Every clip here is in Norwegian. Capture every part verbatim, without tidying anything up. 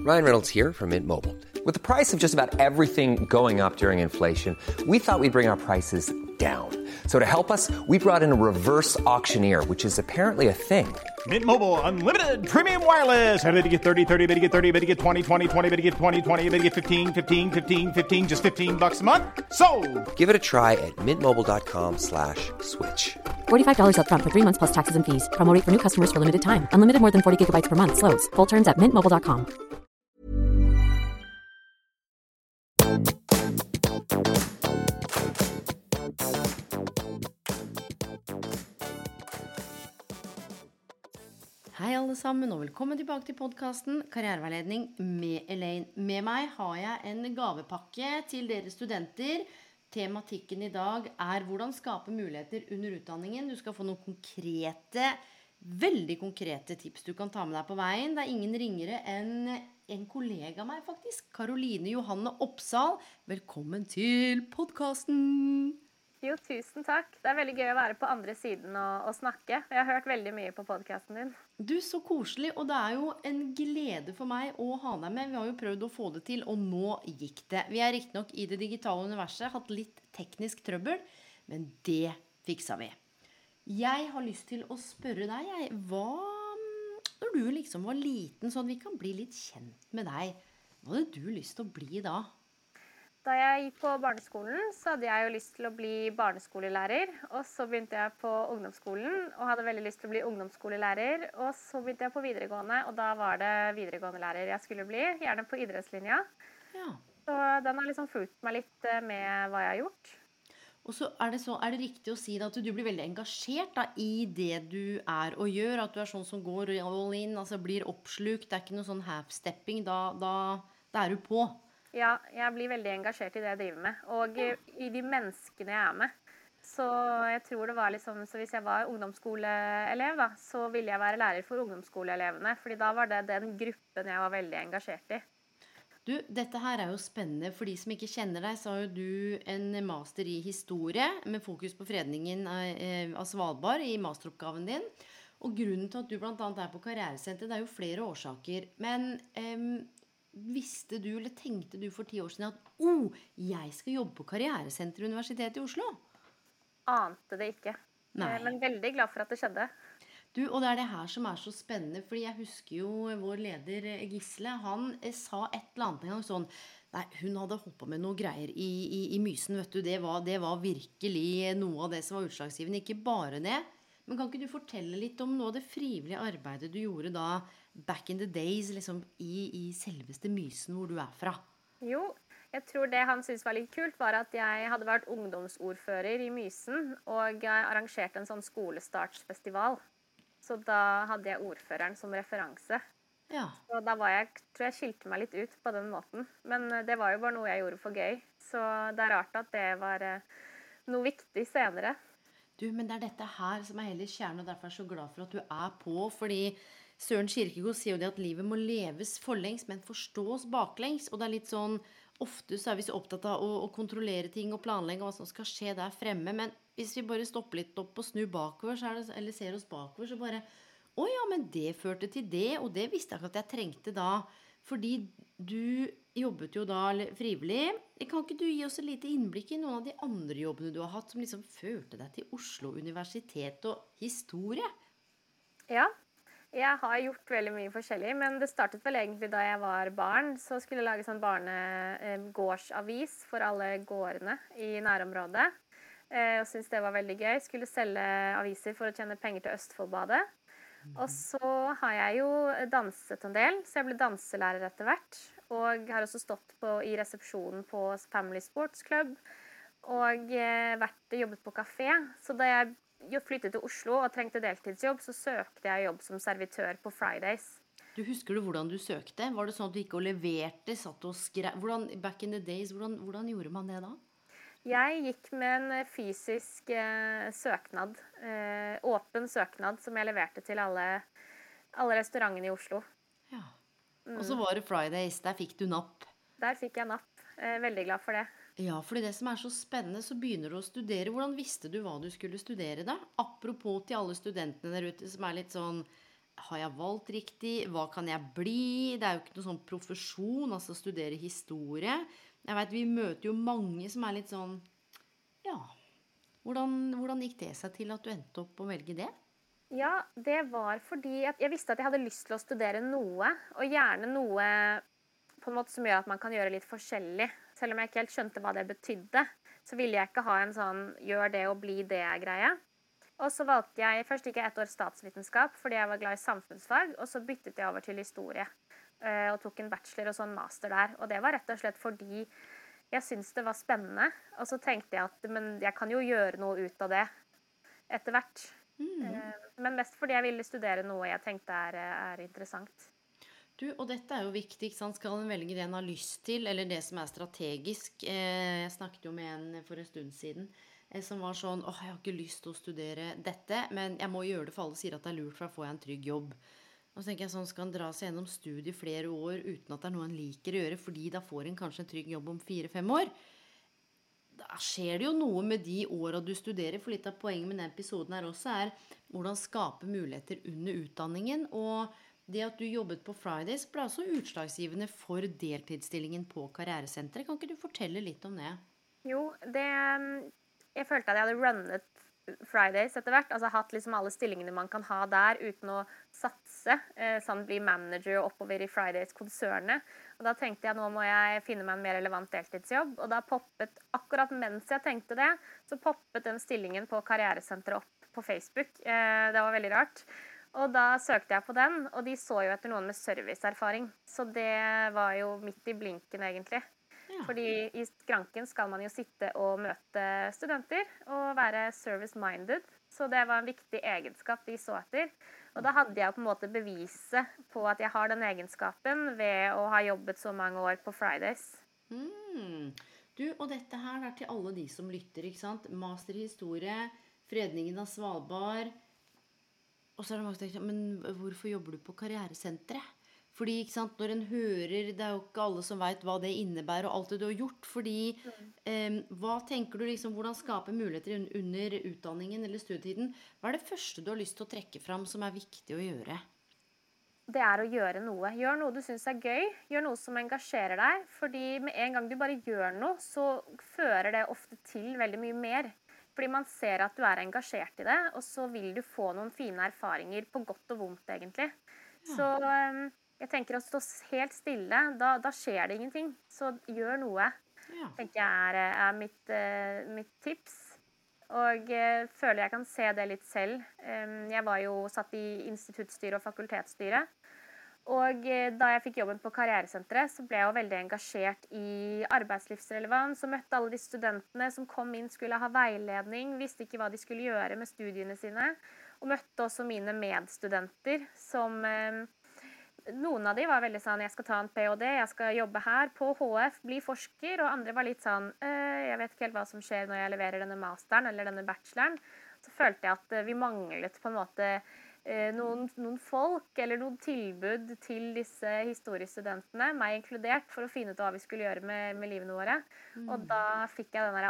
Ryan Reynolds here from Mint Mobile. With the price of just about everything going up during inflation, we thought we'd bring our prices down. So to help us, we brought in a reverse auctioneer, which is apparently a thing. Mint Mobile Unlimited Premium Wireless. How to get thirty, thirty, how to get thirty, how to get twenty, twenty, twenty, how to get twenty, twenty, how to get fifteen, fifteen, fifteen, fifteen, just fifteen bucks a month? Sold! Give it a try at mintmobile.com slash switch. forty-five dollars up front for three months plus taxes and fees. Promo rate for new customers for limited time. Unlimited more than forty gigabytes per month. Slows full terms at mint mobile dot com. Hei alle sammen, og velkommen tilbake til podcasten Karriereveiledning med Elaine. Med meg har jeg en gavepakke til dere studenter. Tematikken i dag er hvordan skape muligheter under utdanningen. Du skal få noen konkrete, veldig konkrete tips du kan ta med deg på veien. Det er ingen ringere enn en kollega av meg faktisk, Karoline Johanne Oppsal. Velkommen til podcasten! Jo, tusen takk. Det er veldig gøy å være på andre siden og, og snakke. Jeg har hørt veldig mye på podcasten din. Du, så koselig, og det er jo en glede for meg å ha deg med. Vi har jo prøvd å få det til, og nå gikk det. Vi er riktig nok i det digitale universet, hatt litt teknisk trøbbel, men det fiksa vi. Jeg har lyst til å spørre deg, jeg, hva, når du liksom var liten, sånn at vi kan bli litt kjent med deg, hva hadde du lyst til å bli da? Da jeg gikk på barneskolen, så hadde jeg jo lyst til å bli barneskolelærer, og så begynte jeg på ungdomsskolen, og hadde veldig lyst til å bli ungdomsskolelærer, og så begynte jeg på videregående, og da var det videregående lærer jeg skulle bli, gjerne på idrettslinja. Ja. Så den har liksom fulgt meg litt med hva jeg har gjort. Og så er det, så, er det riktig å si da, at du blir veldig engasjert da, i det du er og gjør, at du er sånn som går all in, altså blir oppslukt, det er ikke noe sånn half-stepping, da, da, da er du på. Ja, jeg blir veldig engasjert i det jeg driver med, og i, i de menneskene jeg er med. Så jeg tror det var liksom, så hvis jeg var ungdomsskoleelev da, så ville jeg være lærer for ungdomsskoleelevene, fordi da var det den gruppen jeg var veldig engasjert i. Du, dette her er jo spennende. For de som ikke kjenner deg, så har jo du en master i historie, med fokus på fredningen av Svalbard i masteroppgaven din. Og grunnen til at du blant annet er på karrieresenter, det er jo flere årsaker. Men um, visste du, eller tenkte du for ti år siden at oh, jeg skal jobbe på karrieresenter i Universitetet i Oslo? Ante det ikke. Nei. Men veldig glad for at det skjedde. Du, og det er det her som er så spennende, fordi jeg husker jo vår leder Gisle, han sa et eller annet en gang sånn, nei, hun hadde hoppet med noe greier i, i, i mysen, vet du, det var, det var virkelig noe av det som var utslagsgivende, ikke bare det. Men kan ikke du fortelle litt om noe av det frivillige arbeidet du gjorde da, back in the days, liksom i, i selveste mysen hvor du er fra? Jo, jeg tror det han syntes var litt kult var at jeg hadde vært ungdomsordfører i Mysen, og jeg arrangerte en sånn skolestartsfestival. Så da hadde jeg ordføreren som referanse. Ja. Så da var jeg, tror jeg skilte meg litt ut på den måten. Men det var jo bare noe jeg gjorde for gøy. Så det er rart at det var noe viktig senere. Du, men det er dette her som er hele kjernen, og derfor er jeg så glad for at du er på, fordi Søren Kierkegaard sier jo det at livet må leves forlengs, men forstås baklengs, og det er litt sånn, ofte så er vi så opptatt av å, å kontrollere ting og planlegge hva som skal skje der fremme, men hvis vi bare stopper litt opp og snur bakover, så er det, eller ser oss bakover, så bare, å ja, men det førte til det, og det visste jeg ikke at jeg trengte da, fordi du jobbet jo da frivillig. Kan ikke du gi oss et lite innblikk i noen av de andre jobbene du har hatt, som liksom førte deg til Oslo universitet og historie? Ja, jeg har gjort veldig mye forskjellig, men det startet vel egentlig da jeg var barn. Så skulle jeg lage sånn barnegårdsavis for alle gårdene i nærområdet. Og syntes det var veldig gøy. Skulle selge aviser for å tjene penger til Østfoldbadet. Og så har jeg jo danset en del, så jeg ble danselærer etter hvert. Og har også stått på, i resepsjonen på Family Sports Club. Og vært, jobbet på kafé. Så da jeg flyttet til Oslo og trengte deltidsjobb, så søkte jeg jobb som servitør på Fridays. Du husker du hvordan du søkte? Var det sånn at du ikke leverte, satt og skrev? Hvordan, back in the days, hvordan, hvordan gjorde man det da? Jeg gikk med en fysisk eh, søknad, eh, åpen søknad, som jeg leverte til alle, alle restaurantene i Oslo. Ja, og så var det Fridays, der fikk du napp. Der fikk jeg napp, eh, veldig glad for det. Ja, fordi det som er så spennende, så begynner du å studere. Hvordan visste du hva du skulle studere da? Apropos til alle studentene der ute som er litt sånn, har jeg valgt riktig? Hva kan jeg bli? Det er jo ikke noe sånn profesjon, altså studere historie. Jeg vet, vi møter jo mange som er litt sånn, ja, hvordan, hvordan gikk det seg til at du endte opp å velge det? Ja, det var fordi at jeg visste at jeg hadde lyst til å studere noe, og gjerne noe på en måte som gjør at man kan gjøre litt forskjellig. Selv om jeg ikke helt skjønte hva det betydde, så ville jeg ikke ha en sånn gjør det og bli det-greie. Og så valgte jeg, først gikk jeg ett år statsvitenskap fordi jeg var glad i samfunnsfag, og så byttet jeg over til historie eh, og tok en bachelor og så en master der. Og det var rett og slett fordi jeg syntes det var spennende, og så tenkte jeg at men jeg kan jo gjøre noe ut av det etter hvert. Mm. Eh, men mest fordi jeg ville studere noe jeg tenkte er, er interessant. Du, og dette er jo viktig, ikke sant? Skal en velge det en har lyst til, eller det som er strategisk? Eh, jeg snakket jo med en for en stund siden, eh, som var sånn, åh, jeg har ikke lyst til å studere dette, men jeg må gjøre det for alle sier at det er lurt for å få en trygg jobb. Og så tenker jeg sånn, skal en dra seg gjennom studiet flere år uten at det er noe en liker å gjøre, fordi da får en kanskje en trygg jobb om fire-fem år. Da skjer det jo noe med de årene du studerer, for litt av poenget med denne episoden her også er hvordan skape muligheter under utdanningen, og det at du jobbet på Fridays ble også utslagsgivende for deltidsstillingen på karrieresenteret. Kan ikke du fortelle litt om det? Jo, det, jeg følte at jeg hadde runnet Fridays etter hvert, altså hatt liksom alle stillingene man kan ha der uten å satse, eh, sånn bli manager oppover i Fridays-konsernet. Og da tenkte jeg, nå må jeg finne meg en mer relevant deltidsjobb, og da poppet, akkurat mens jeg tenkte det, så poppet den stillingen på karrieresenteret opp på Facebook. Eh, det var veldig rart. Og da søkte jeg på den, og de så jo etter noen med serviceerfaring. Så det var jo midt i blinken, egentlig. Ja. Fordi i skranken skal man jo sitte og møte studenter og være service-minded. Så det var en viktig egenskap de så etter. Og da hadde jeg på en måte beviset på at jeg har den egenskapen ved å ha jobbet så mange år på Fridays. Mm. Du, og dette her er til alle de som lytter, ikke sant? Master i historie, fredningen av Svalbard. Og så er det mange som tenker, men hvorfor jobber du på karrieresenteret? Fordi, ikke sant, når en hører, det er jo ikke alle som vet hva det innebærer og alt det du har gjort, fordi mm. eh, hva tenker du liksom, hvordan skape muligheter under utdanningen eller studietiden? Hva er det første du har lyst til å trekke fram som er viktig å gjøre? Det er å gjøre noe. Gjør noe du synes er gøy, gjør noe som engasjerer deg, fordi med en gang du bare gjør noe, så fører det ofte til veldig mye mer. Fordi man ser at du er engasjert i det, og så vil du få noen fine erfaringer på godt og vondt, egentlig. Ja. Så um, jeg tenker å stå helt stille, da, da skjer det ingenting. Så gjør noe, ja. Tenker jeg er, er mitt, uh, mitt tips. Og uh, føler jeg kan se det litt selv. Um, jeg var jo satt i instituttstyret og fakultetsstyret. Og da jeg fikk jobben på karrieresenteret, så ble jeg jo veldig engasjert i arbeidslivsrelevans, og møtte alle de studentene som kom inn, skulle ha veiledning, visste ikke hva de skulle gjøre med studiene sine, og møtte også mine medstudenter, som eh, noen av de var veldig sånn, jeg skal ta en P H D, jeg skal jobbe her på H F, bli forsker, og andre var litt sånn, eh, jeg vet ikke helt hva som skjer når jeg leverer denne masteren eller denne bacheloren. Så følte jeg at vi manglet på en måte Noen, noen folk eller noen tilbud til disse historiestudentene, meg inkludert, for å finne ut hva vi skulle gjøre med, med livene våre. Mm. Og da fikk jeg den der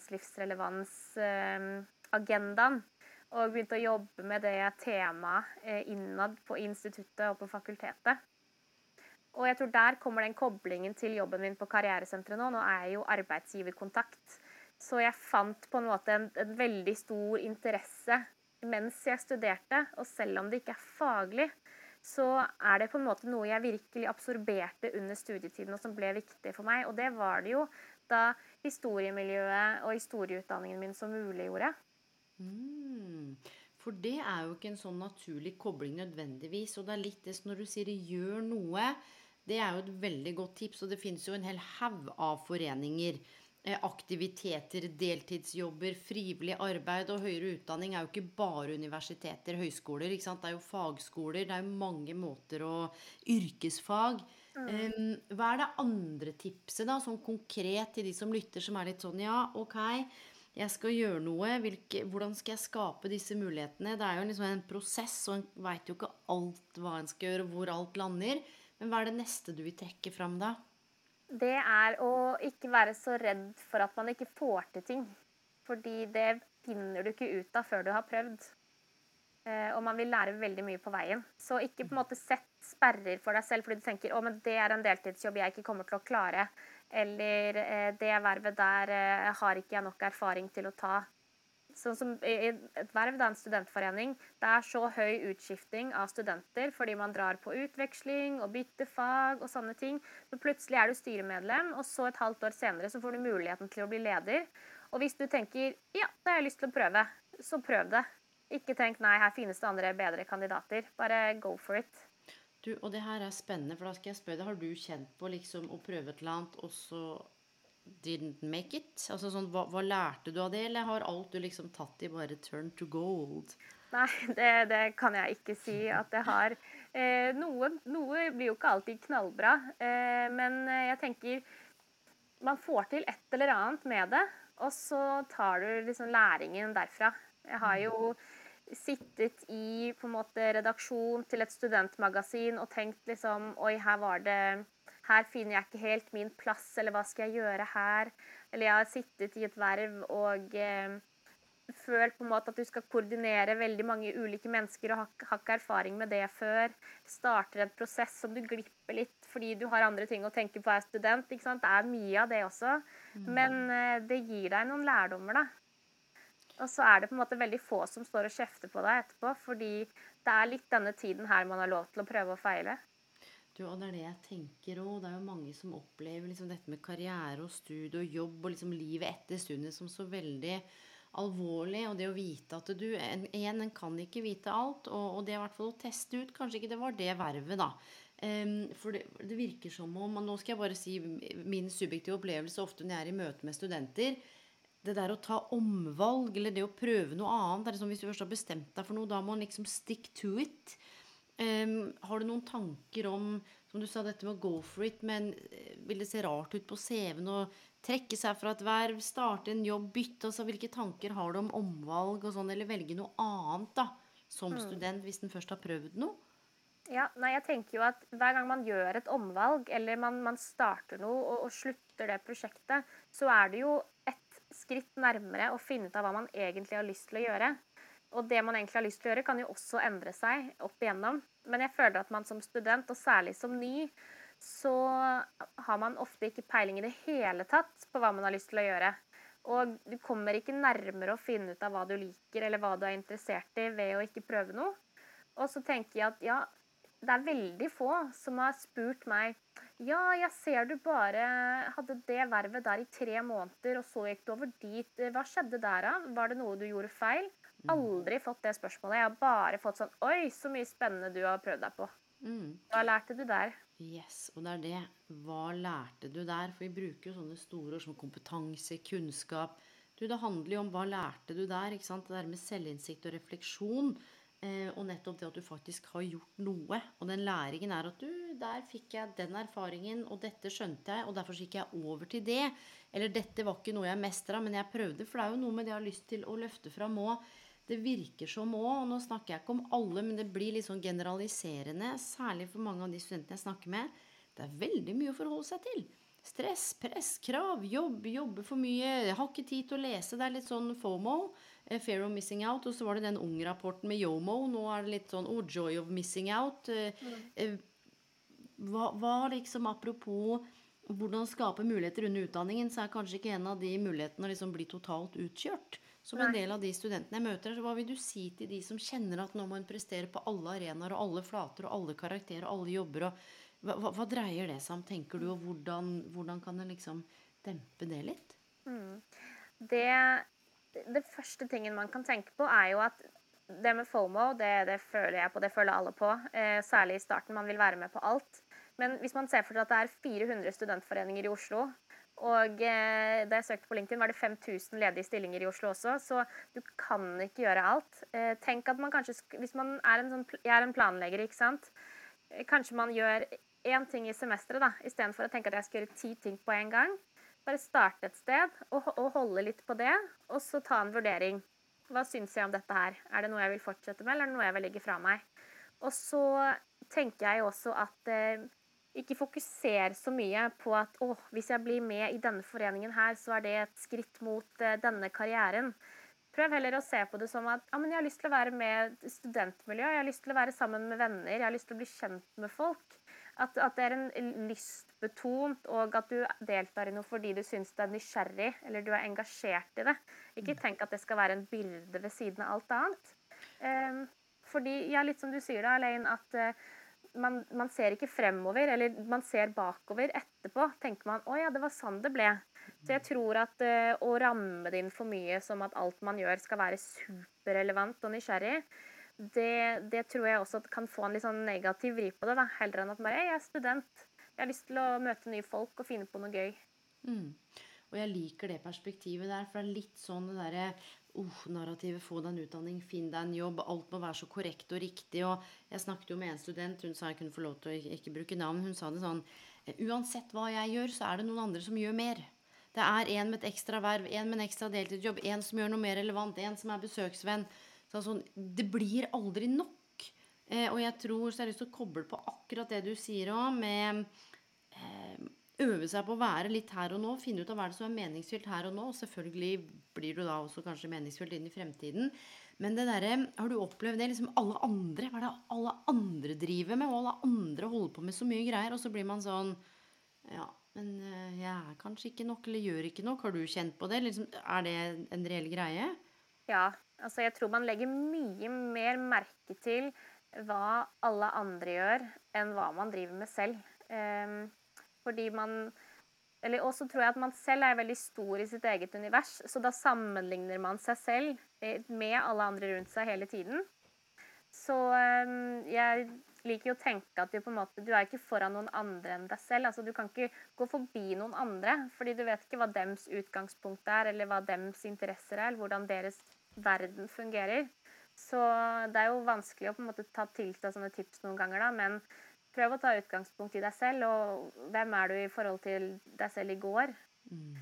arbeidslivsrelevans-agendaen, eh, og begynte å jobbe med det temaet eh, innad på instituttet og på fakultetet. Og jeg tror der kommer den koblingen til jobben min på karrieresenteret nå. Nå er jeg jo arbeidsgiverkontakt. Så jeg fant på en måte en, en veldig stor interesse mens jeg studerte, og selv om det ikke er faglig, så er det på en måte noe jeg virkelig absorberte under studietiden, og som ble viktig for meg. Og det var det jo da historiemiljøet og historieutdanningen min som muliggjorde. Mm. For det er jo ikke en sånn naturlig kobling nødvendigvis, og det er litt det når du sier gjør noe, det er jo et veldig godt tips, og det finnes jo en hel haug av foreninger, aktiviteter, deltidsjobber, frivillig arbeid og høyere utdanning er jo ikke bare universiteter, høyskoler, ikke sant? Det er jo fagskoler, det er jo mange måter å yrkesfag. Mm. Hva er det andre tipset da, sånn konkret til de som lytter, som er litt sånn, ja, ok, jeg skal gjøre noe, hvilke, hvordan skal jeg skape disse mulighetene? Det er jo liksom en prosess, og en vet jo ikke alt hva en skal gjøre, hvor alt lander, men hva er det neste du vil trekke fram da? Det er å ikke være så redd for at man ikke får til ting. Fordi det finner du ikke ut av før du har prøvd. eh, og man vil lære veldig mye på veien. Så ikke på en måte sett sperrer for deg selv, fordi du tenker, å, men det er en deltidsjobb jeg ikke kommer til å klare, eller eh, det vervet der eh, har ikke jeg nok erfaring til å ta. Sånn som i i et verv, da, en studentforening, det er så høy utskifting av studenter, fordi man drar på utveksling og bytter fag og sånne ting. Så plutselig er du styremedlem, og så et halvt år senere så får du muligheten til å bli leder. Og hvis du tenker, ja, det har jeg lyst til å prøve, så prøv det. Ikke tenk, nei, her finnes det andre bedre kandidater. Bare go for it. Du, og det her er spennende, for da skal jeg spørre deg, har du kjent på liksom å prøve et eller annet, og så didn't make it? Altså sånn, hva, hva lærte du av det, eller har alt du liksom tatt i bare turn to gold? Nei, det, det kan jeg ikke si at det har. Eh, noe, noe blir jo ikke alltid knallbra, eh, men jeg tenker, man får til et eller annet med det, og så tar du liksom læringen derfra. Jeg har jo sittet i på en måte redaksjon til et studentmagasin og tenkt liksom, oi, her var det, her finner jeg ikke helt min plass, eller hva skal jeg gjøre her? Eller jeg har sittet i et verv og eh, følt på en måte at du skal koordinere veldig mange ulike mennesker og har, har ikke erfaring med det før. Starter en prosess som du glipper litt fordi du har andre ting å tenke på as student, ikke sant? Det er mye av det også, men eh, det gir deg noen lærdommer da. Og så er det på en måte veldig få som står og kjefter på deg etterpå, fordi det er litt denne tiden her man har lov til å prøve å feile. Du, og det er det jeg tenker også. Det er jo mange som opplever liksom dette med karriere og studie og jobb og liksom livet etter studiet som så veldig alvorlig. Og det å vite at du, en, en, en kan ikke vite alt, og, og det er i hvert fall å teste ut. Kanskje ikke det var det vervet da. Um, for det, det virker som om, og nå skal jeg bare si min subjektive opplevelse ofte når jeg er i møte med studenter, det der å ta omvalg, eller det å prøve noe annet, det er liksom, hvis du først har bestemt deg for noe, da må man liksom stick to it. Um, har du noen tanker om, som du sa, dette med å go for it, men vil det se rart ut på C V-en å trekke seg fra et verv, starte en jobb, bytte, altså hvilke tanker har du om omvalg og sånn, eller velge noe annet da, som mm. student, hvis den først har prøvd noe? Ja, nei, jeg tenker jo at hver gang man gjør et omvalg, eller man, man starter noe og, og slutter det prosjektet, så er det jo et skritt nærmere å finne ut av hva man egentlig har lyst til å gjøre. Og det man egentlig har lyst til å gjøre kan jo også endre seg opp igjennom. Men jeg føler at man som student, og særlig som ny, så har man ofte ikke peiling i det hele tatt på hva man har lyst til å gjøre. Og du kommer ikke nærmere å finne ut av hva du liker, eller hva du er interessert i ved å ikke prøve noe. Og så tenker jeg at ja, det er veldig få som har spurt meg, ja, jeg ser du bare hadde det vervet der i tre måneder, og så gikk du over dit. Hva skjedde der da? Var det noe du gjorde feil? Aldri fått det spørsmålet. Jeg har bare fått sånn, oi, så mye spennende du har prøvd deg på. Mm. Hva lærte du der? Yes, og det er det. Hva lærte du der? For vi bruker jo sånne store ord som kompetanse, kunnskap. Du, det handler jo om hva lærte du der, ikke sant? Det der med selvinnsikt og refleksjon. Eh, og nettopp det at du faktisk har gjort noe. Og den læringen er at du, der fikk jeg den erfaringen, og dette skjønte jeg, og derfor gikk jeg over til det. Eller dette var ikke noe jeg mestret, men jeg prøvde, for det er jo noe med det jeg har lyst til å løfte fram også. Det virker som også, og nå snakker jeg ikke om alle, men det blir litt sånn generaliserende, særlig for mange av de studentene jeg snakker med. Det er veldig mye å forholde seg til. Stress, press, krav, jobb, jobbe for mye, jeg har ikke tid til å lese, det er litt sånn FOMO, Fear of Missing Out, og så var det den unge-rapporten med YOMO, nå er det litt sånn, oh, Joy of Missing Out. Mm. Hva, hva liksom, apropos hvordan skape muligheter under utdanningen, så er kanskje ikke en av de mulighetene å liksom bli totalt utkjørt. Som en del av de studentene jeg møter, så hva vil du si til de som kjenner at nå må en prestere på alle arenaer, og alle flater, og alle karakterer, og alle jobber, og hva, hva, hva dreier det seg om, tenker du, og hvordan, hvordan kan en liksom dempe det litt? Mm. Det, det første tingen man kan tenke på er jo at det med FOMO, det, det føler jeg på, det føler alle på, eh, særlig i starten, man vil være med på alt. Men hvis man ser for seg at det er fire hundre studentforeninger i Oslo, og eh, da jeg søkte på LinkedIn var det fem tusen ledige stillinger i Oslo også, så du kan ikke gjøre alt. Eh, tenk at man kanskje, hvis man er en, sånn, jeg er en planlegger, ikke sant? Eh, kanskje man gjør en ting i semesteret da, i stedet for å tenke at jeg skal gjøre ti ting på en gang. Bare starte et sted og, og holde litt på det, og så ta en vurdering. Hva synes jeg om dette her? Er det noe jeg vil fortsette med, eller er det noe jeg vil legge fra meg? Og så tenker jeg også at eh, ikke fokuser så mye på at åh, hvis jeg blir med i denne foreningen her, så er det et skritt mot uh, denne karrieren. prøv heller å se på det som at ja, men jeg har lyst til å være med i studentmiljø, jeg har lyst til å være sammen med venner, jeg har lyst til å bli kjent med folk. At, at det er en lystbetont, og at du deltar i noe fordi du synes det er nysgjerrig, eller du er engasjert i det. Ikke tenk at det skal være en byrde ved siden av alt annet. Um, fordi, ja, litt som du sier da, Elaine, at uh, man, man ser ikke fremover, eller man ser bakover etterpå. Tenker man, å ja, det var sånn det ble. Så jeg tror at uh, å ramme det inn for mye som at alt man gjør skal være superrelevant og nysgjerrig, det, det tror jeg også kan få en litt sånn negativ vri på det, da. Heller enn at bare, jeg er student, jeg har lyst til å møte nye folk og finne på noe gøy. Mm. Og jeg liker det perspektivet der, for det er litt sånn det der, oh, narrativet, få deg en utdanning, finn deg en jobb, alt må være så korrekt og riktig, og jeg snakket jo med en student, hun sa jeg kunne få lov til å ikke, ikke bruke navn, hun sa det sånn, uansett hva jeg gjør, så er det noen andre som gjør mer. Det er en med et ekstra verv, en med en ekstra deltidsjobb, en som gjør noe mer relevant, en som er besøksvenn. Så sånn, det blir aldri nok. Eh, og jeg tror, så jeg har lyst til å koble på akkurat det du sier også, med eh, øve seg på å være litt her og nå, finne ut av hva det som er meningsfylt her og nå, og selvfølgelig blir du da også kanskje meningsfylt inn i fremtiden. Men det der, har du opplevd det, liksom alle andre, hva er det alle andre driver med, og alle andre holder på med så mye greier, og så blir man sånn, ja, men jeg er kanskje ikke nok, eller gjør ikke nok. Har du kjent på det? Liksom, er det en reell greie? Ja, altså jeg tror man legger mye mer merke til hva alle andre gjør, enn hva man driver med selv. Um, fordi man, eller også tror jeg at man selv er veldig stor i sitt eget univers, så da sammenligner man seg selv med alle andre rundt seg hele tiden. Så um, jeg liker jo å tenke at du på en måte, du er ikke foran noen andre enn deg selv. Altså, du kan ikke gå forbi noen andre, fordi du vet ikke hva deres utgangspunkt er, eller hva deres interesser er, eller hvordan deres verden fungerer. Så det er jo vanskelig å på en måte ta til seg sånne tips noen ganger, da, men prøv å ta utgangspunkt i deg selv, og hvem er du i forhold til deg selv i går? Mm.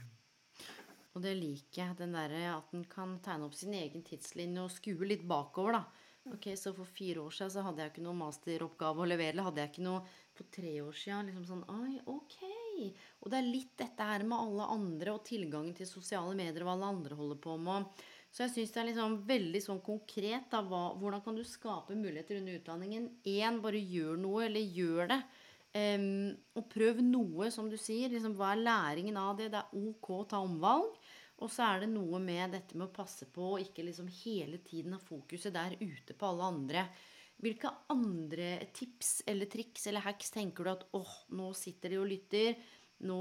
Og det liker jeg, den der at den kan tegne opp sin egen tidslinje og skue litt bakover, da. Ok, så for fire år siden så hadde jeg ikke noe masteroppgave å levere, eller hadde jeg ikke noe på tre år siden, liksom sånn, oi, ok. Og det er litt dette her med alle andre, og tilgangen til sosiale medier, hva alle andre holder på med. Så jeg synes det er liksom veldig sånn konkret, da, hva, hvordan kan du skape muligheter under utdanningen? En, bare gjør noe, eller gjør det. Um, og prøv noe, som du sier, liksom, hva er læringen av det? Det er ok å ta omvalg. Og så er det noe med dette med å passe på og ikke liksom hele tiden ha fokuset der ute på alle andre. Hvilke andre tips eller triks eller hacks tenker du at åh, nå sitter de og lytter, nå,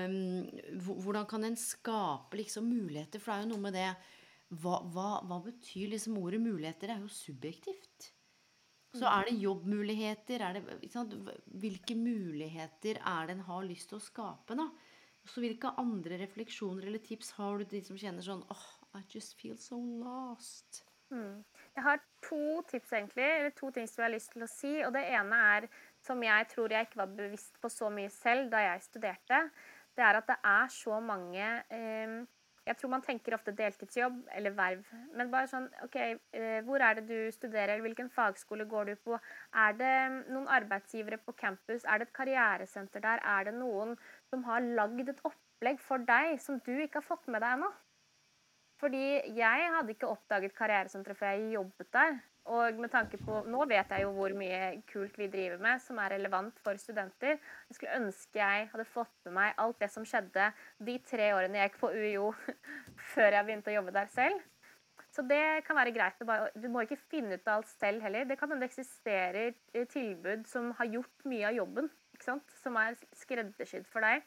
um, hvordan kan en skape liksom muligheter? For det er jo noe med det, hva, hva, hva betyr liksom ordet muligheter? Det er jo subjektivt. Så er det jobbmuligheter, er det, ikke sant? Hvilke muligheter er det en har lyst til å skape da? Så hvilke andre refleksjoner eller tips har du de som kjenner sånn, åh, oh, I just feel so lost? Mm. Jeg har to tips egentlig, eller to ting som jeg har lyst til å si, og det ene er, som jeg tror jeg ikke var bevisst på så mye selv da jeg studerte, det er at det er så mange, eh, jeg tror man tenker ofte deltidsjobb eller verv, men bare sånn, ok, eh, hvor er det du studerer, hvilken fagskole går du på, er det noen arbeidsgivere på campus, er det et karrieresenter der, er det noen som har lagd et opplegg for deg som du ikke har fått med deg ennå? Fordi jeg hadde ikke oppdaget karrieresenteret før jeg jobbet der. Og med tanke på, nå vet jeg jo hvor mye kult vi driver med som er relevant for studenter. Jeg skulle ønske jeg hadde fått med meg alt det som skjedde de tre årene jeg gikk på U I O før jeg begynte å jobbe der selv. Så det kan være greit. Bare, du må ikke finne ut alt selv heller. Det kan hende det eksisterer tilbud som har gjort mye av jobben, ikke sant? Som er skreddersydd for deg.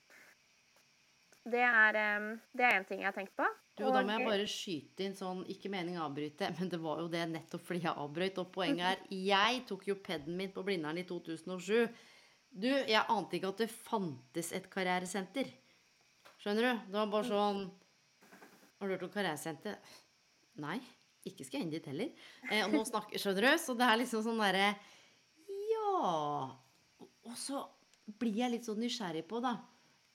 Det er, det er en ting jeg har tenkt på. Du, og da må jeg bare skyte inn sånn, ikke mening å avbryte, men det var jo det nettopp fordi jeg avbrøt, og poenget er, jeg tok jo pedden min på Blindern i to tusen og sju. Du, jeg ante ikke at det fantes et karrieresenter. Skjønner du? Det var bare sånn, har du hørt om karrieresenter? Nei, ikke skal jeg inn dit heller. Eh, og nå snakker, skjønner du? Så det er liksom sånn der, ja, og så blir jeg litt sånn nysgjerrig på da,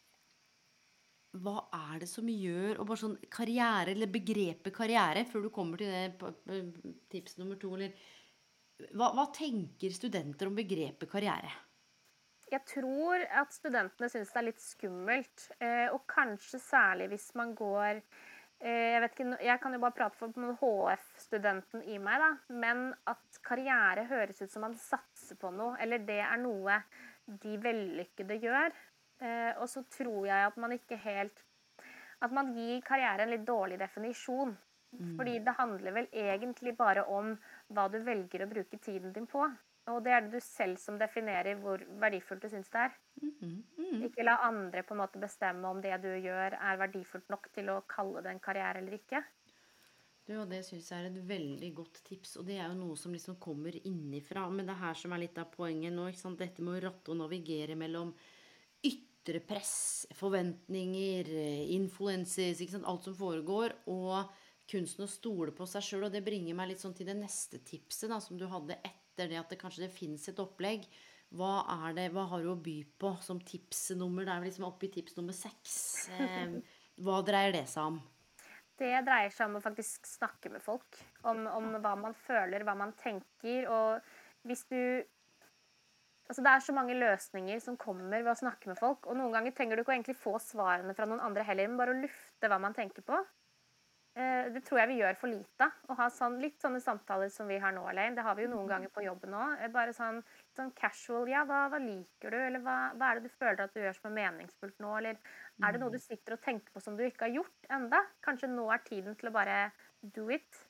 hva er det som gjør, og bare sånn karriere, eller begrepet karriere, før du kommer til det tips nummer to, eller hva, hva tenker studenter om begrepet karriere? Jeg tror at studentene synes det er litt skummelt, og kanskje særlig hvis man går jeg vet ikke, jeg kan jo bare prate for H F-studenten i meg da, men at karriere høres ut som man satser på noe, eller det er noe de vellykkede gjør. Eh, og så tror jeg at man ikke helt, at man gir karriere en litt dårlig definisjon. Mm. Fordi det handler vel egentlig bare om hva du velger å bruke tiden din på. Og det er det du selv som definerer hvor verdifullt du synes det er. Mm, mm. Ikke la andre på en måte bestemme om det du gjør er verdifullt nok til å kalle det en karriere eller ikke. Du, og det synes jeg er et veldig godt tips, og det er jo noe som liksom kommer innifra. Men det er her som er litt av poenget nå, ikke sant? Dette med å ratte og navigere mellom ytre press, forventninger, influences, ikke sant? Alt som foregår, og kunsten å stole på seg selv. Og det bringer meg litt sånn til det neste tipset da, som du hadde etter det at det kanskje det finnes et opplegg. Hva er det, hva har du å by på som tipsnummer? Det er vel liksom oppe i tips nummer seks. Eh, hva dreier det seg om? Det dreier seg om å faktisk snakke med folk. Om, om hva man føler, hva man tenker. Og hvis du... Altså det er så mange løsninger som kommer ved å snakke med folk. Og noen ganger trenger du ikke egentlig få svarene fra noen andre heller, men bare å lufte hva man tenker på. Det tror jeg vi gjør for lite, å ha sånn, litt sånne samtaler som vi har nå, Elaine. Det har vi jo noen ganger på jobben nå. Bare sånn, sånn casual, ja, hva, hva liker du? Eller hva, hva er det du føler at du gjør som er meningsfullt nå? Eller er det noe du sitter og tenker på som du ikke har gjort enda? Kanskje nå er tiden til å bare do it?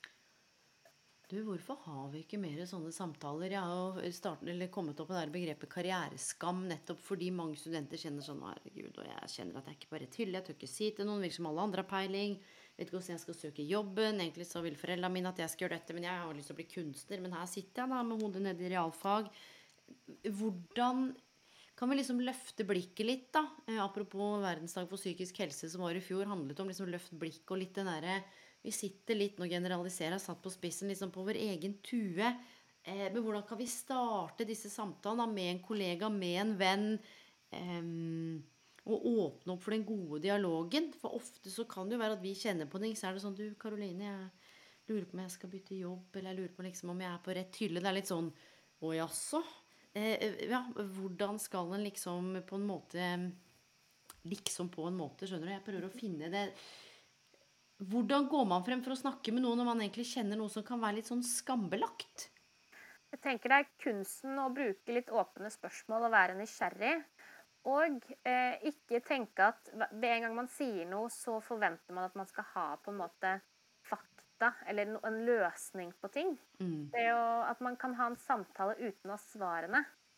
Du, hvorfor har vi ikke mer sånne samtaler? Jeg har jo startet, eller kommet opp med det begrepet karriereskam, nettopp fordi mange studenter kjenner sånn, herregud, og jeg kjenner at jeg ikke bare er tydelig, jeg tør ikke si til noen, virker som alle andre har peiling. Vet ikke hvordan jeg skal søke jobben. Egentlig så vil foreldrene mine at jeg skal gjøre dette, men jeg har lyst til å bli kunstner. Men her sitter jeg da med hodet nede i realfag. Hvordan kan vi liksom løfte blikket litt da? Eh, apropos verdensdag for psykisk helse som var i fjor, handlet om liksom løft blikket og litt den der, vi sitter litt, nå generaliserer, satt på spissen liksom på vår egen tue. Eh, men hvordan kan vi starte disse samtalene med en kollega, med en venn, eh, og åpne opp for den gode dialogen? For ofte så kan det jo være at vi kjenner på ting, så er det sånn, du Karoline, jeg lurer på om jeg skal bytte jobb, eller jeg lurer på liksom om jeg er på rett hylle. Det er litt sånn, å jaså? Eh, ja, hvordan skal en liksom på en måte, liksom på en måte, skjønner du? Jeg prøver å finne det. Hvordan går man frem for å snakke med noen når man egentlig kjenner noe som kan være litt sånn skambelagt? Jeg tenker det er kunsten å bruke litt åpne spørsmål og være nysgjerrig. Og eh, ikke tenke at ved en gang man sier noe, så forventer man at man skal ha på en måte fakta, eller no, en løsning på ting. Mm. Det er jo at man kan ha en samtale uten å ha svarene.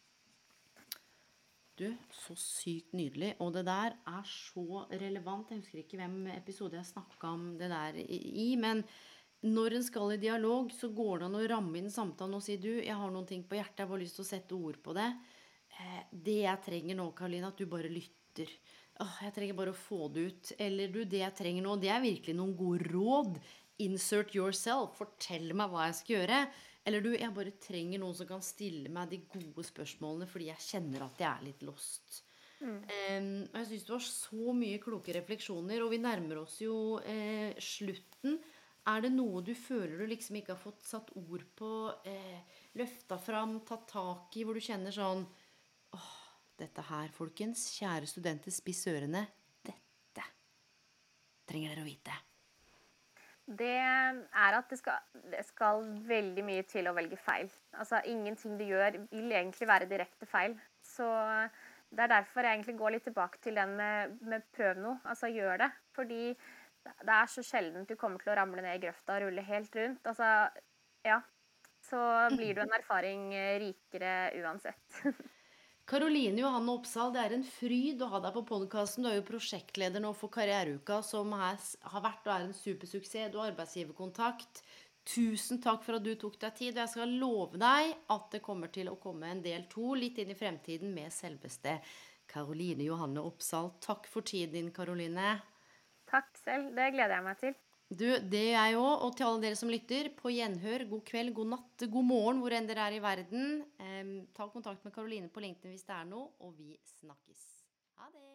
Du, så sykt nydelig. Og det der er så relevant. Jeg husker ikke hvem episode jeg snakket om det der i, men når en skal i dialog, så går det an å ramme inn samtalen og si, du, jeg har noen ting på hjertet, jeg har bare lyst til å sette ord på det. Det jeg trenger nå, Karoline, at du bare lytter. Åh, jeg trenger bare å få det ut. Eller du, det jeg trenger nå, det er virkelig noen gode råd. Insert yourself. Fortell meg hva jeg skal gjøre. Eller du, jeg bare trenger noen som kan stille meg de gode spørsmålene, fordi jeg kjenner at jeg er litt lost. Mm. Um, og jeg synes det var så mye kloke refleksjoner, og vi nærmer oss jo eh, slutten. Er det noe du føler du liksom ikke har fått satt ord på, eh, løftet fram, tatt tak i, hvor du kjenner sånn, åh, dette her, folkens, kjære studenter, spiss ørene, dette trenger dere å vite. Det er at det skal, det skal veldig mye til å velge feil. Altså, ingenting du gjør vil egentlig være direkte feil. Så det er derfor jeg egentlig går litt tilbake til den med, med prøv noe. Altså, gjør det. Fordi det er så sjeldent du kommer til å ramle ned i grøfta og rulle helt rundt. Altså, ja, så blir du en erfaring rikere uansett. Karoline Johanne Opsahl, det er en fryd å ha deg på podcasten. Du er jo prosjektleder nå for Karriereuka, som er, har vært og er en supersuksess. Du har arbeidsgiverkontakt. Tusen takk for at du tok deg tid, og jeg skal love deg at det kommer til å komme en del to litt inn i fremtiden med selvbeste Karoline Johanne Opsahl. Takk for tiden din, Karoline. Takk selv, det gleder jeg meg til. Du, det er jeg også, og til alle dere som lytter, på gjenhør, god kveld, god natt, god morgen, hvor enn dere er i verden. Um, ta kontakt med Karoline på LinkedIn hvis det er noe, og vi snakkes. Ha det!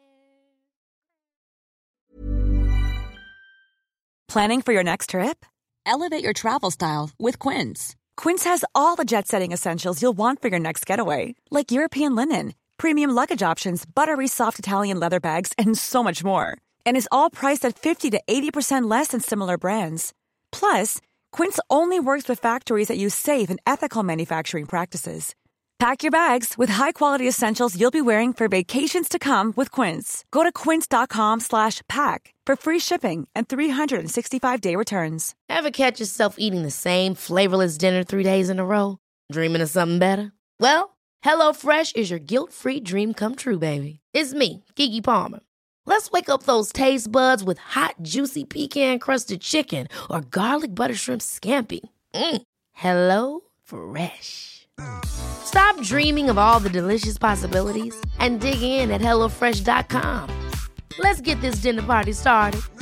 Planning for your next trip? Elevate your travel style with Quince. Quince has all the jet-setting essentials you'll want for your next getaway, like European linen, premium luggage options, buttery soft Italian leather bags, and so much more. and is all priced at fifty to eighty percent less than similar brands. Plus, Quince only works with factories that use safe and ethical manufacturing practices. Pack your bags with high-quality essentials you'll be wearing for vacations to come with Quince. Go to quince.com slash pack for free shipping and three sixty-five day returns. Ever catch yourself eating the same flavorless dinner three days in a row? Dreaming of something better? Well, HelloFresh is your guilt-free dream come true, baby. It's me, Keke Palmer. Let's wake up those taste buds with hot, juicy pecan-crusted chicken or garlic butter shrimp scampi. Mm. Hello Fresh. Stop dreaming of all the delicious possibilities and dig in at hello fresh dot com. Let's get this dinner party started.